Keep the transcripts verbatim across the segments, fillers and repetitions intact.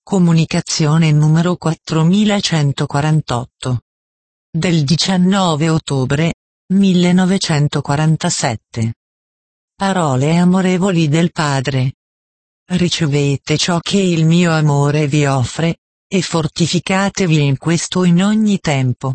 Comunicazione numero quattromilacentoquarantotto. Del diciannove ottobre millenovecentoquarantasette. Parole amorevoli del Padre. Ricevete ciò che il mio amore vi offre, e fortificatevi in questo in ogni tempo.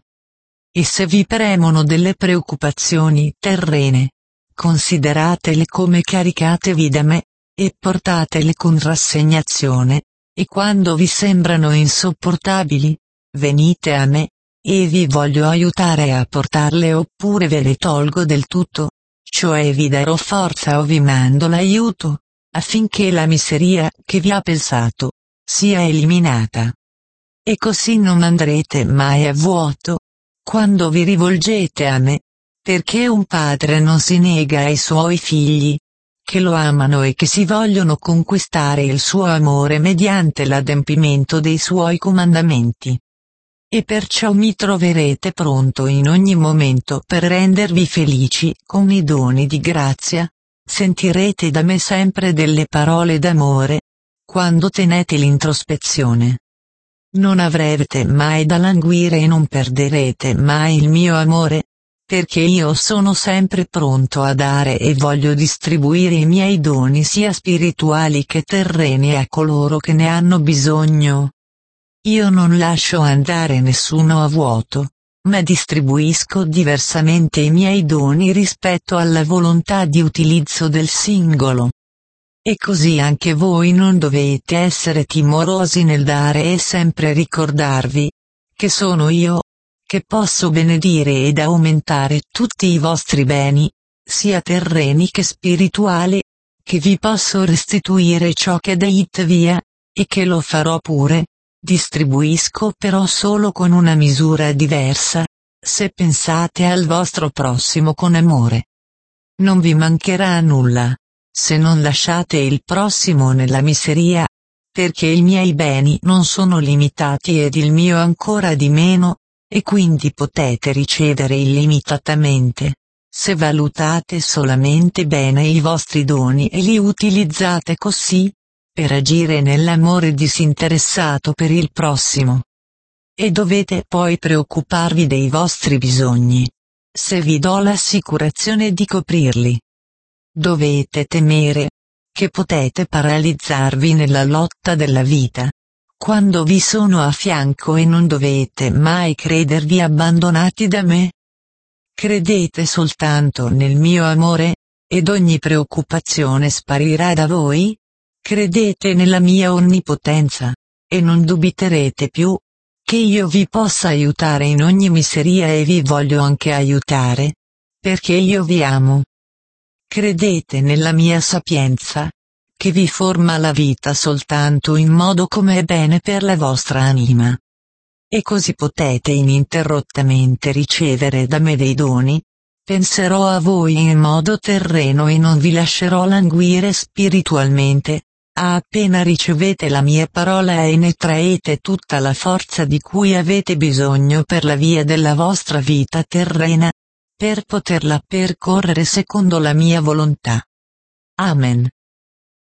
E se vi premono delle preoccupazioni terrene, consideratele come caricatevi da me, e portatele con rassegnazione, e quando vi sembrano insopportabili, venite a me, e vi voglio aiutare a portarle oppure ve le tolgo del tutto, cioè vi darò forza o vi mando l'aiuto, affinché la miseria che vi ha pesato, sia eliminata. E così non andrete mai a vuoto, quando vi rivolgete a me, perché un padre non si nega ai suoi figli, che lo amano e che si vogliono conquistare il suo amore mediante l'adempimento dei suoi comandamenti. E perciò mi troverete pronto in ogni momento per rendervi felici con i doni di grazia, sentirete da me sempre delle parole d'amore, quando tenete l'introspezione. Non avrete mai da languire e non perderete mai il mio amore, perché io sono sempre pronto a dare e voglio distribuire i miei doni sia spirituali che terreni a coloro che ne hanno bisogno. Io non lascio andare nessuno a vuoto, ma distribuisco diversamente i miei doni rispetto alla volontà di utilizzo del singolo. E così anche voi non dovete essere timorosi nel dare e sempre ricordarvi, che sono io, che posso benedire ed aumentare tutti i vostri beni, sia terreni che spirituali, che vi posso restituire ciò che date via, e che lo farò pure, distribuisco però solo con una misura diversa, se pensate al vostro prossimo con amore. Non vi mancherà nulla, se non lasciate il prossimo nella miseria, perché i miei beni non sono limitati ed il mio ancora di meno, e quindi potete ricevere illimitatamente, se valutate solamente bene i vostri doni e li utilizzate così, per agire nell'amore disinteressato per il prossimo. E dovete poi preoccuparvi dei vostri bisogni, se vi do l'assicurazione di coprirli. Dovete temere, che potete paralizzarvi nella lotta della vita, quando vi sono a fianco e non dovete mai credervi abbandonati da me. Credete soltanto nel mio amore, ed ogni preoccupazione sparirà da voi? Credete nella mia onnipotenza, e non dubiterete più, che io vi possa aiutare in ogni miseria e vi voglio anche aiutare, perché io vi amo. Credete nella mia sapienza, che vi forma la vita soltanto in modo come è bene per la vostra anima. E così potete ininterrottamente ricevere da me dei doni, penserò a voi in modo terreno e non vi lascerò languire spiritualmente, a appena ricevete la mia parola e ne traete tutta la forza di cui avete bisogno per la via della vostra vita terrena, per poterla percorrere secondo la mia volontà. Amen.